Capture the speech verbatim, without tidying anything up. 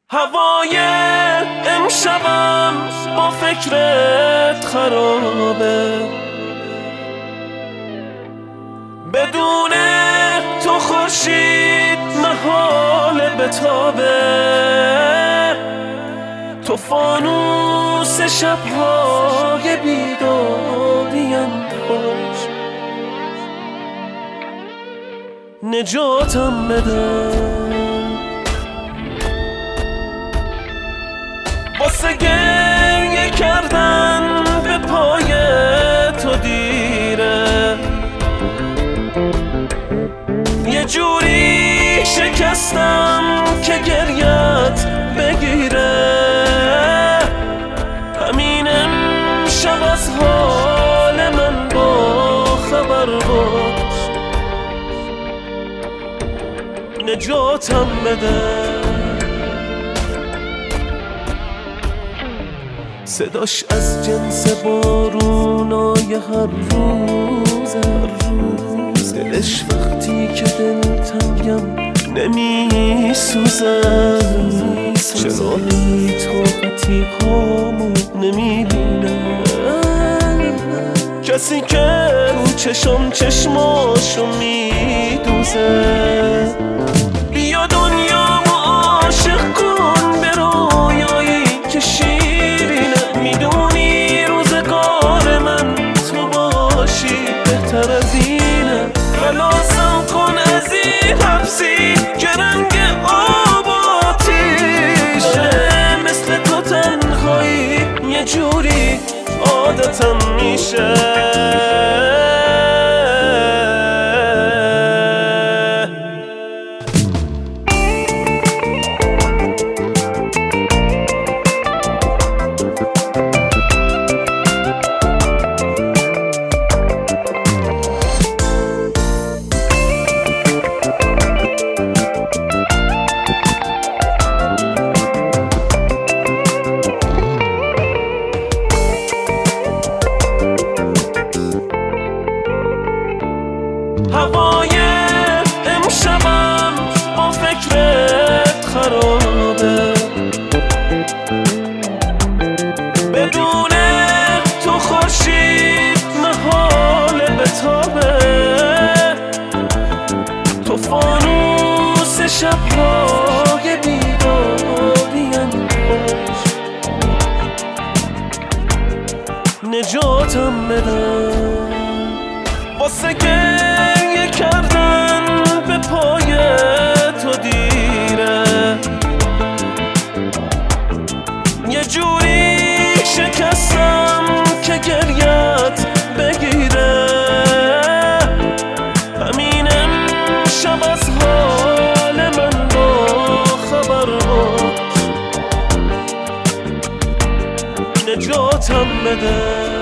هوای امشبم با فکرت خرابه، بدون تو خورشید محال بتابه. تو فانوس شب‌های بیداریم باش، نجاتم بده. واسه گریه کردن به پای تو دیره، یه جوری شکستم که گریت بگیره. همین امشب از حال من با خبر باش، نجاتم بده. صداش از جنس بارونای هر روز هر روز، دلش وقتی که دلتنگم نمی سوزه. چرا بی طاقتی هامو نمی بینه، کسی که رو چشم چشماشو می دوزه. بیا دنیامو عاشق کن به رویایی که شیرینه، میدونی روزگار من تو باشی بهتر از اینه. خلاصم کن از این حبسی که رنگ آب آتیشه، مثل تو تنهایی یه جوری عادتم میشه. هوای امشبم با فکرت خرابه، بدون تو خورشید محال بتابه. تو فانوس شب‌های بیداریم باش، نجاتم بده. واسه گریه کردن به پای تو دیره، یه جوری شکستم که گریت بگیره. همین امشب از حال من با خبر باش، نجاتم بده.